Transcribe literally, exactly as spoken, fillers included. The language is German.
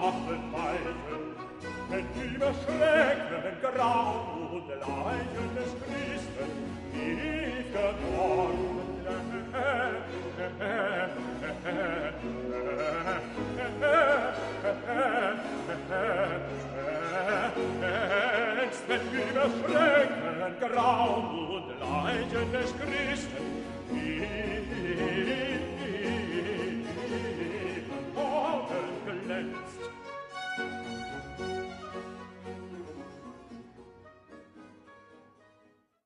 Waffenweichen, denn über Schrecken, Grauen und Leichen des Christen lief der Dorn. Wenn über Schrecken, Grauen und Leichen des Christen lief